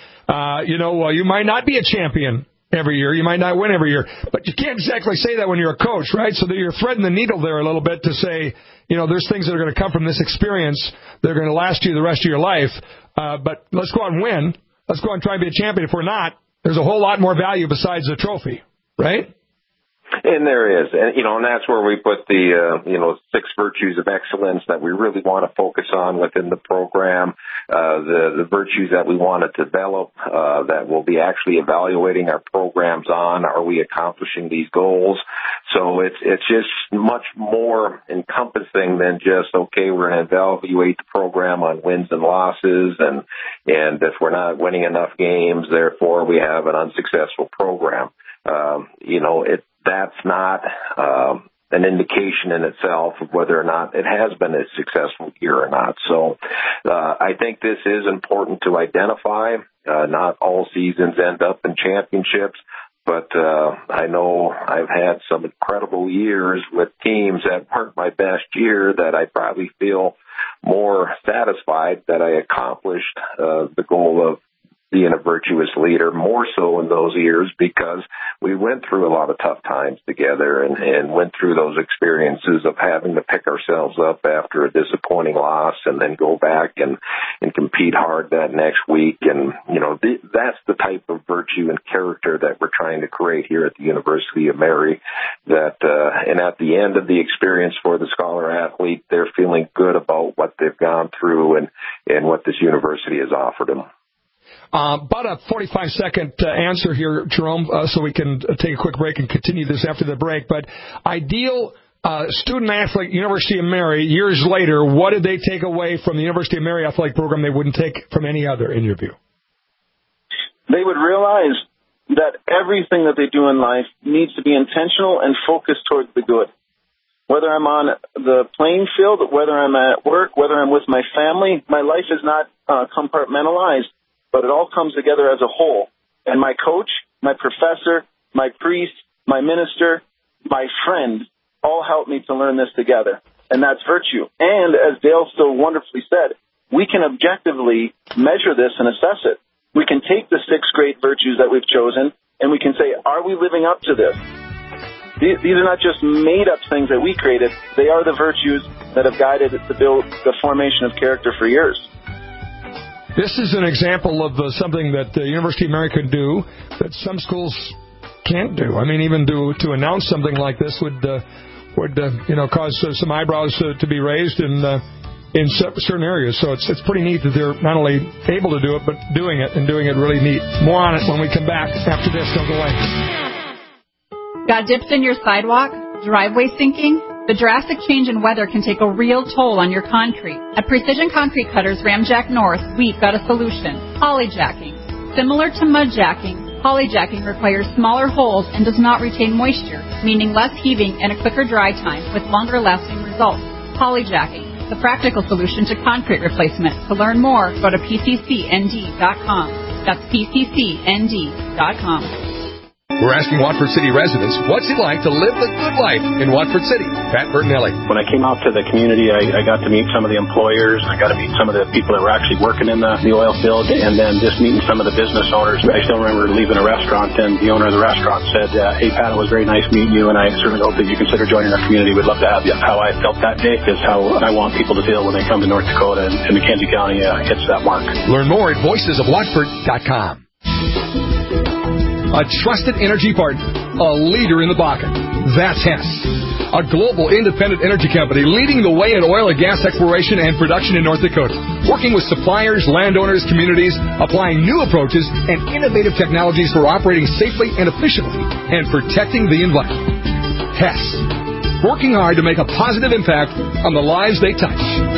Uh, you know, uh, you might not be a champion every year. You might not win every year. But you can't exactly say that when you're a coach, right? So that you're threading the needle there a little bit to say, you know, there's things that are going to come from this experience that are going to last you the rest of your life. Uh, but let's go out and win. Let's go out and try and be a champion. If we're not, there's a whole lot more value besides the trophy, right? And there is, and you know, and that's where we put the uh, you know six virtues of excellence that we really want to focus on within the program, uh, the the virtues that we want to develop, uh, that we'll be actually evaluating our programs on. Are we accomplishing these goals? So it's it's just much more encompassing than just, okay, we're going to evaluate the program on wins and losses, and and if we're not winning enough games, therefore we have an unsuccessful program. Um, you know, it. That's not um, an indication in itself of whether or not it has been a successful year or not. So uh, I think this is important to identify. Uh, not all seasons end up in championships, but uh, I know I've had some incredible years with teams that weren't my best year that I probably feel more satisfied that I accomplished uh, the goal of being a virtuous leader, more so in those years because we went through a lot of tough times together and, and went through those experiences of having to pick ourselves up after a disappointing loss and then go back and, and compete hard that next week. And, you know, th- that's the type of virtue and character that we're trying to create here at the University of Mary. That, uh, and at the end of the experience for the scholar athlete, they're feeling good about what they've gone through and, and what this university has offered them. Uh, about a forty-five second uh, answer here, Jerome, uh, so we can uh, take a quick break and continue this after the break. But ideal uh, student-athlete, University of Mary, years later, what did they take away from the University of Mary athletic program they wouldn't take from any other, in your view? They would realize that everything that they do in life needs to be intentional and focused towards the good. Whether I'm on the playing field, whether I'm at work, whether I'm with my family, my life is not uh, compartmentalized, but it all comes together as a whole. And my coach, my professor, my priest, my minister, my friend all helped me to learn this together. And that's virtue. And as Dale so wonderfully said, we can objectively measure this and assess it. We can take the six great virtues that we've chosen and we can say, are we living up to this? These are not just made-up things that we created. They are the virtues that have guided to build the formation of character for years. This is an example of uh, something that the University of Mary could do that some schools can't do. I mean, even to to announce something like this would uh, would uh, you know cause uh, some eyebrows uh, to be raised in uh, in certain areas. So it's it's pretty neat that they're not only able to do it but doing it and doing it really neat. More on it when we come back after this. Don't go away. Got dips in your sidewalk? Driveway sinking? The drastic change in weather can take a real toll on your concrete. At Precision Concrete Cutters Ramjack North, we've got a solution. Polyjacking. Similar to mudjacking, polyjacking requires smaller holes and does not retain moisture, meaning less heaving and a quicker dry time with longer lasting results. Polyjacking, the practical solution to concrete replacement. To learn more, go to P C C N D dot com. That's P C C N D dot com. We're asking Watford City residents, what's it like to live the good life in Watford City? Pat Bertinelli. When I came out to the community, I, I got to meet some of the employers. I got to meet some of the people that were actually working in the, the oil field, and then just meeting some of the business owners. I still remember leaving a restaurant, and the owner of the restaurant said, uh, hey, Pat, it was very nice meeting you, and I certainly hope that you consider joining our community. We'd love to have you. How I felt that day is how I want people to feel when they come to North Dakota, and, and Mackenzie County uh, hits that mark. Learn more at voices of watford dot com. A trusted energy partner, a leader in the Bakken. That's Hess, a global independent energy company leading the way in oil and gas exploration and production in North Dakota, working with suppliers, landowners, communities, applying new approaches and innovative technologies for operating safely and efficiently and protecting the environment. Hess, working hard to make a positive impact on the lives they touch.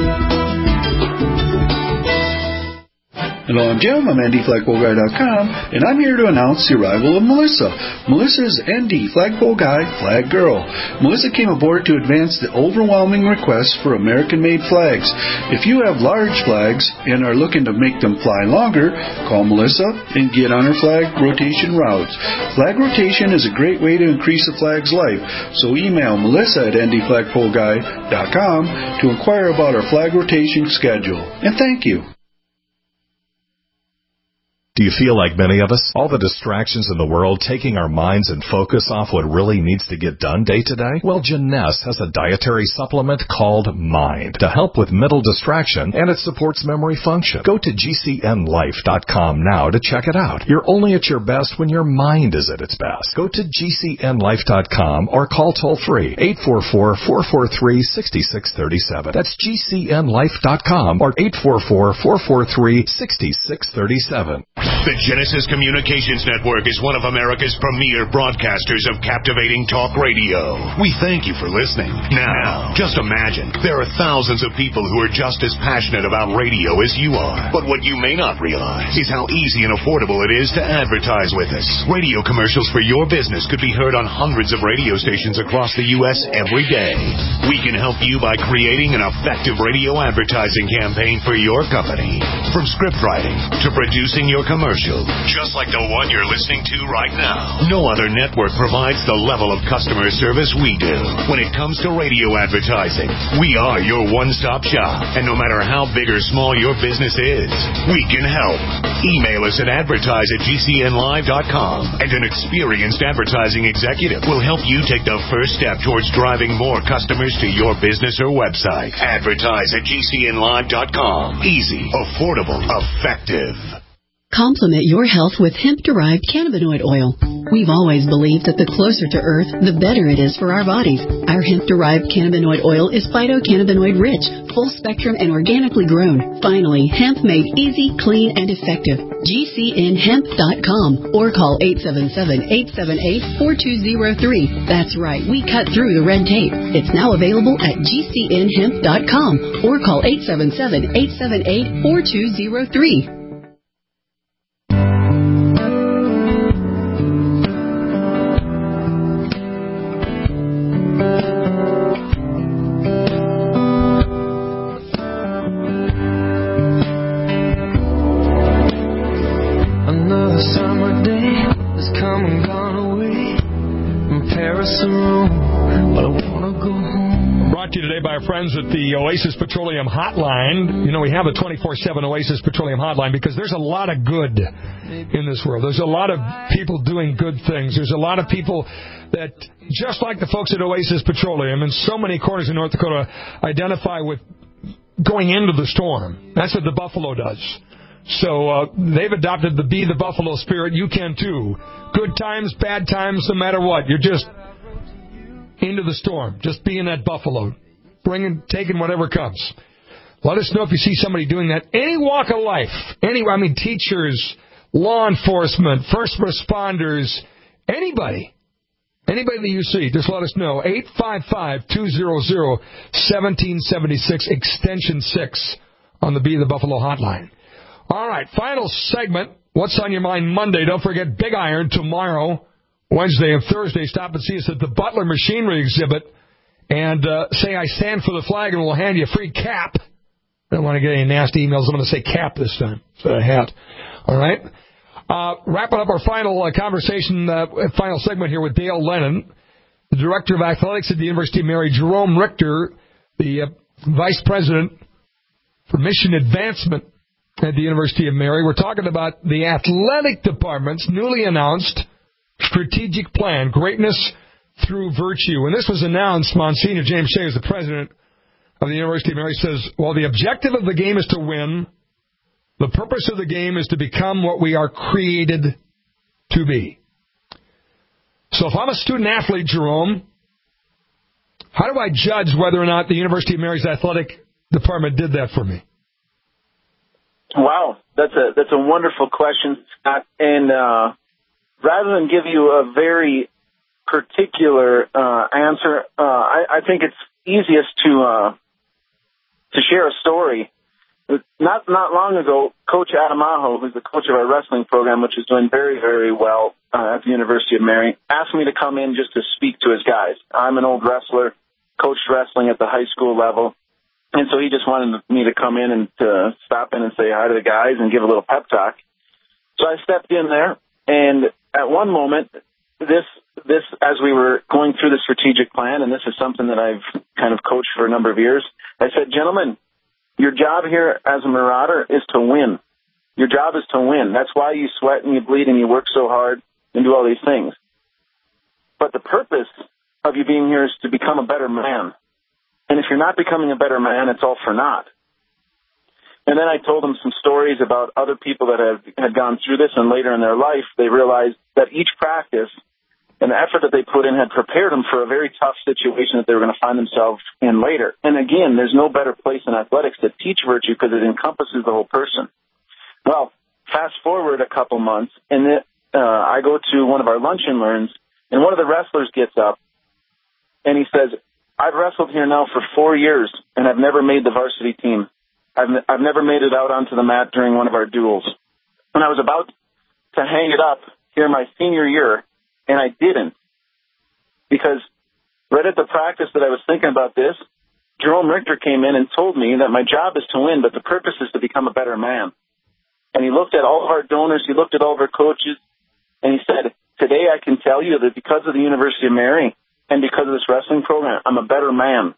Hello, I'm Jim. I'm N D Flagpole Guy dot com, and I'm here to announce the arrival of Melissa. Melissa's N D Flagpole Guy, Flag Girl. Melissa came aboard to advance the overwhelming request for American-made flags. If you have large flags and are looking to make them fly longer, call Melissa and get on her flag rotation routes. Flag rotation is a great way to increase the flag's life, so email Melissa at N D Flagpole Guy dot com to inquire about our flag rotation schedule. And thank you. Do you feel like many of us? All the distractions in the world taking our minds and focus off what really needs to get done day to day? Well, Jeunesse has a dietary supplement called Mind to help with mental distraction, and it supports memory function. Go to G C N life dot com now to check it out. You're only at your best when your mind is at its best. Go to G C N life dot com or call toll-free eight four four, four four three, six six three seven. That's G C N life dot com or eight four four, four four three, six six three seven. The Genesis Communications Network is one of America's premier broadcasters of captivating talk radio. We thank you for listening. Now, just imagine, there are thousands of people who are just as passionate about radio as you are. But what you may not realize is how easy and affordable it is to advertise with us. Radio commercials for your business could be heard on hundreds of radio stations across the U S every day. We can help you by creating an effective radio advertising campaign for your company. From script writing to producing your commercial, just like the one you're listening to right now. No other network provides the level of customer service we do. When it comes to radio advertising, we are your one-stop shop. And no matter how big or small your business is, we can help. Email us at advertise at G C N live dot com, and an experienced advertising executive will help you take the first step towards driving more customers to your business or website. Advertise at G C N live dot com. Easy, affordable, effective. Complement your health with hemp-derived cannabinoid oil. We've always believed that the closer to Earth, the better it is for our bodies. Our hemp-derived cannabinoid oil is phytocannabinoid-rich, full-spectrum, and organically grown. Finally, hemp made easy, clean, and effective. G C N hemp dot com or call eight seven seven, eight seven eight, four two zero three. That's right, we cut through the red tape. It's now available at G C N hemp dot com or call eight seven seven, eight seven eight, four two zero three. Friends at the Oasis Petroleum Hotline. You know, we have a twenty-four seven Oasis Petroleum Hotline because there's a lot of good in this world. There's a lot of people doing good things. There's a lot of people that, just like the folks at Oasis Petroleum in so many corners of North Dakota, identify with going into the storm. That's what the Buffalo does. So uh, they've adopted the Be the Buffalo spirit. You can too. Good times, bad times, no matter what. You're just into the storm. Just being that Buffalo. Bringing, taking whatever comes. Let us know if you see somebody doing that. Any walk of life. Any, I mean, teachers, law enforcement, first responders, anybody. Anybody that you see, just let us know. eight five five, two hundred, one seven seven six, extension six on the Be the Buffalo hotline. All right, final segment. What's on your mind Monday? Don't forget Big Iron tomorrow, Wednesday and Thursday. Stop and see us at the Butler Machinery exhibit. And uh, say I stand for the flag and we'll hand you a free cap. I don't want to get any nasty emails. I'm going to say cap this time instead of hat. All right? Uh, wrapping up our final uh, conversation, uh, final segment here with Dale Lennon, the Director of Athletics at the University of Mary, Jerome Richter, the uh, Vice President for Mission Advancement at the University of Mary. We're talking about the athletic department's newly announced strategic plan, Greatness Through Virtue. When this was announced, Monsignor James Shea, as the president of the University of Mary, says, while the objective of the game is to win, the purpose of the game is to become what we are created to be. So if I'm a student athlete, Jerome, how do I judge whether or not the University of Mary's athletic department did that for me? Wow, that's a that's a wonderful question, Scott. And uh, rather than give you a very particular uh, answer, uh, I, I think it's easiest to uh, to share a story. Not not long ago, Coach Adamaho, who's the coach of our wrestling program, which is doing very, very well uh, at the University of Mary, asked me to come in just to speak to his guys. I'm an old wrestler, coached wrestling at the high school level, and so he just wanted me to come in and to stop in and say hi to the guys and give a little pep talk. So I stepped in there, and at one moment, this this as we were going through the strategic plan, and this is something that I've kind of coached for a number of years, I said, gentlemen, your job here as a Marauder is to win. Your job is to win. That's why you sweat and you bleed and you work so hard and do all these things. But the purpose of you being here is to become a better man. And if you're not becoming a better man, it's all for naught. And then I told them some stories about other people that have had gone through this, and later in their life, they realized that each practice and the effort that they put in had prepared them for a very tough situation that they were going to find themselves in later. And again, there's no better place in athletics to teach virtue because it encompasses the whole person. Well, fast forward a couple months, and it, uh, I go to one of our lunch and learns, and one of the wrestlers gets up, and he says, I've wrestled here now for four years, and I've never made the varsity team. I've, n- I've never made it out onto the mat during one of our duels. And I was about to hang it up here my senior year, and I didn't, because right at the practice that I was thinking about this, Jerome Richter came in and told me that my job is to win, but the purpose is to become a better man. And he looked at all of our donors, he looked at all of our coaches, and he said, today I can tell you that because of the University of Mary and because of this wrestling program, I'm a better man.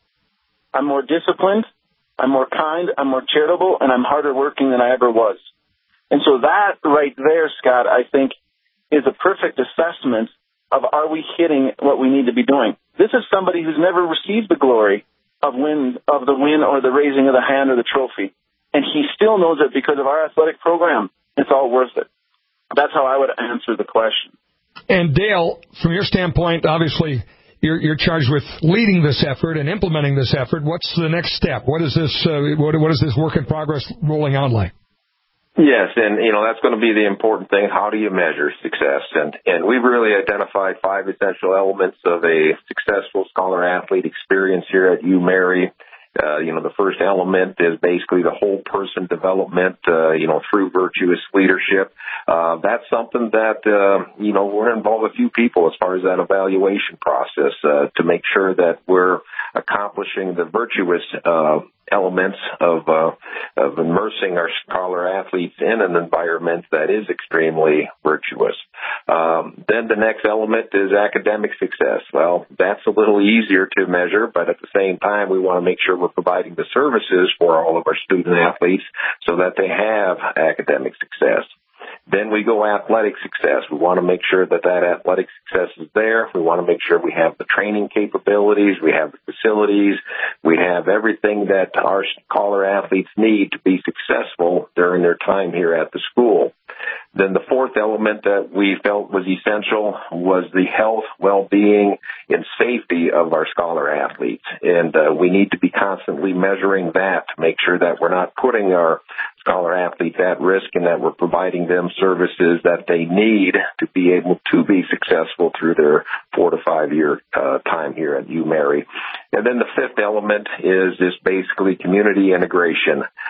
I'm more disciplined, I'm more kind, I'm more charitable, and I'm harder working than I ever was. And so that right there, Scott, I think, is a perfect assessment of are we hitting what we need to be doing. This is somebody who's never received the glory of win of the win or the raising of the hand or the trophy. And he still knows that because of our athletic program, it's all worth it. That's how I would answer the question. And Dale, from your standpoint, obviously you're, you're charged with leading this effort and implementing this effort. What's the next step? What is this, uh, what, what is this work in progress rolling out like? Yes, and, you know, that's going to be the important thing. How do you measure success? And, and we've really identified five essential elements of a successful scholar-athlete experience here at UMary. Uh, you know, the first element is basically the whole person development, uh, you know, through virtuous leadership. Uh, that's something that, uh, you know, we're involved a few people as far as that evaluation process, uh, to make sure that we're accomplishing the virtuous, uh, elements of, uh, of immersing our scholar athletes in an environment that is extremely virtuous. Um, then the next element is academic success. Well, that's a little easier to measure, but at the same time, we want to make sure we're providing the services for all of our student athletes so that they have academic success. Then we go athletic success. We want to make sure that that athletic success is there. We want to make sure we have the training capabilities, we have the facilities, we have everything that our scholar athletes need to be successful during their time here at the school. Then the fourth element that we felt was essential was the health, well-being, and safety of our scholar athletes. And uh, we need to be constantly measuring that to make sure that we're not putting our scholar athletes at risk and that we're providing them services that they need to be able to be successful through their four to five year uh, time here at UMary. And then the fifth element is is basically community integration.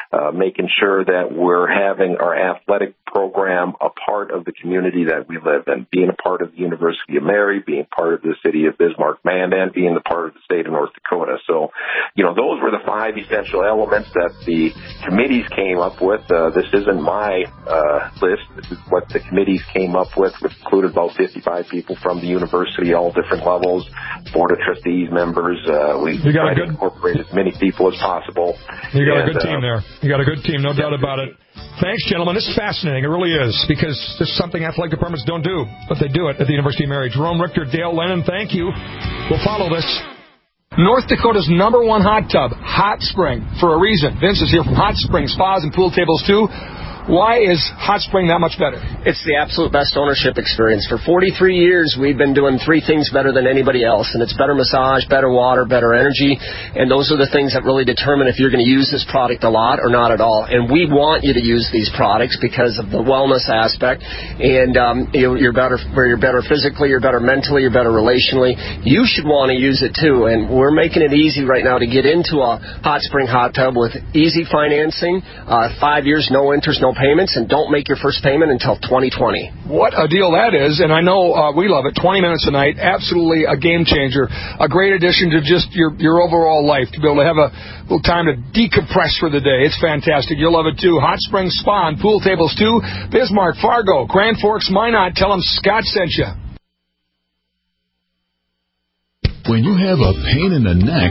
uh, making sure that we're having our athletic program a part of the community that we live in, being a part of the University of Mary, being part of the city of Bismarck-Mandan, being a part of the state of North Dakota. So, you know, those were the five essential elements that the committees came up with. Uh, this isn't my uh, list. This is what the committees came up with, which included about fifty-five people from the university, all different levels, board of trustees members. Uh, we you got tried a good, to incorporate as many people as possible. You got and, a good team uh, there. You got a good team, no doubt about it. Thanks, gentlemen. This is fascinating. It really is, because this is something athletic departments don't do, but they do it at the University of Mary. Jerome Richter, Dale Lennon, thank you. We'll follow this. North Dakota's number one hot tub, Hot Spring, for a reason. Vince is here from Hot Spring Spas and Pool Tables, too. Why is Hot Spring that much better? It's the absolute best ownership experience. For forty-three years, we've been doing three things better than anybody else, and it's better massage, better water, better energy, and those are the things that really determine if you're going to use this product a lot or not at all. And we want you to use these products because of the wellness aspect, and um, you're better, you're better physically, you're better mentally, you're better relationally. You should want to use it too, and we're making it easy right now to get into a Hot Spring hot tub with easy financing, uh, five years, no interest, no payments, and don't make your first payment until twenty twenty. What a deal that is, and I know uh, we love it. twenty minutes a night, absolutely a game changer. A great addition to just your, your overall life, to be able to have a little time to decompress for the day. It's fantastic. You'll love it, too. Hot Spring Spa and Pool Tables, too. Bismarck, Fargo, Grand Forks, Minot. Tell them Scott sent you. When you have a pain in the neck,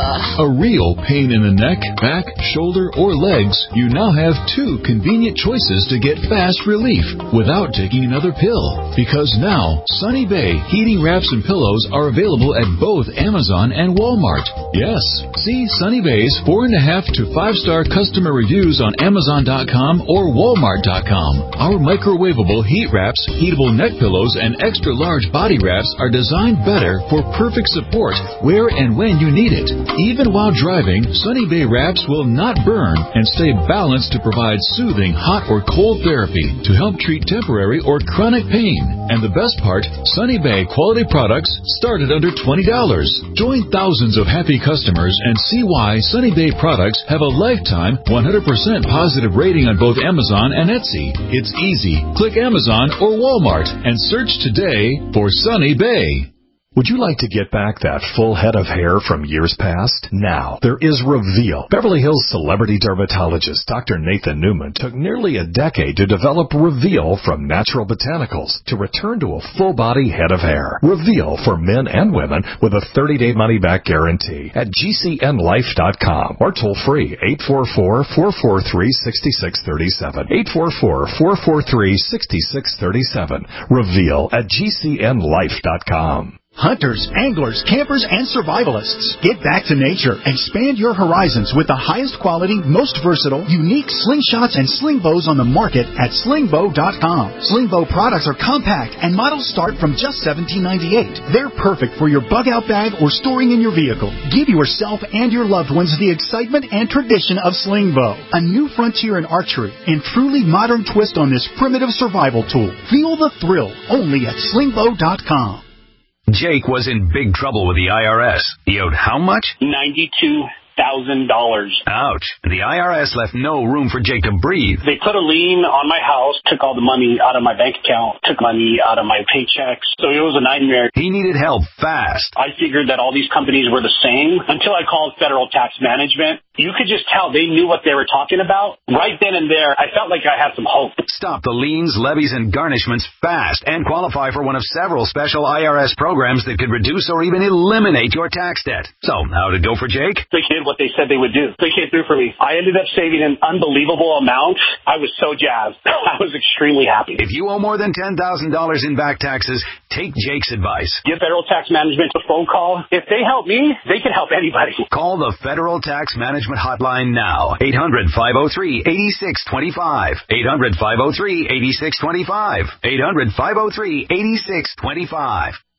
a real pain in the neck, back, shoulder, or legs, you now have two convenient choices to get fast relief without taking another pill. Because now, Sunny Bay heating wraps and pillows are available at both Amazon and Walmart. Yes, see Sunny Bay's four and a half to five star customer reviews on Amazon dot com or Walmart dot com. Our microwavable heat wraps, heatable neck pillows, and extra large body wraps are designed better for perfect support support where and when you need it. Even while driving, Sunny Bay wraps will not burn and stay balanced to provide soothing hot or cold therapy to help treat temporary or chronic pain. And the best part, Sunny Bay quality products start at under twenty dollars. Join thousands of happy customers and see why Sunny Bay products have a lifetime one hundred percent positive rating on both Amazon and Etsy. It's easy. Click Amazon or Walmart and search today for Sunny Bay. Would you like to get back that full head of hair from years past? Now, there is Reveal. Beverly Hills celebrity dermatologist Doctor Nathan Newman took nearly a decade to develop Reveal from natural botanicals to return to a full-body head of hair. Reveal for men and women with a thirty-day money-back guarantee at G C N life dot com or toll-free eight four four, four four three, six six three seven. eight four four, four four three, six six three seven. Reveal at G C N life dot com. Hunters, anglers, campers, and survivalists. Get back to nature. Expand your horizons with the highest quality, most versatile, unique slingshots and sling bows on the market at sling bow dot com. Sling bow products are compact and models start from just seventeen ninety-eight. They're perfect for your bug out bag or storing in your vehicle. Give yourself and your loved ones the excitement and tradition of sling bow. A new frontier in archery and truly modern twist on this primitive survival tool. Feel the thrill only at sling bow dot com. Jake was in big trouble with the I R S. He owed how much? ninety-two thousand dollars. Ouch. The I R S left no room for Jake to breathe. They put a lien on my house, took all the money out of my bank account, took money out of my paychecks. So it was a nightmare. He needed help fast. I figured that all these companies were the same until I called Federal Tax Management. You could just tell they knew what they were talking about. Right then and there, I felt like I had some hope. Stop the liens, levies, and garnishments fast and qualify for one of several special I R S programs that could reduce or even eliminate your tax debt. So, how did it go for Jake? They did what they said they would do. They came through for me. I ended up saving an unbelievable amount. I was so jazzed. I was extremely happy. If you owe more than ten thousand dollars in back taxes, take Jake's advice. Give Federal Tax Management a phone call. If they help me, they can help anybody. Call the Federal Tax Management Hotline now. eight hundred, five oh three, eight six two five. eight hundred, five oh three, eight six two five. eight hundred, five oh three, eight six two five.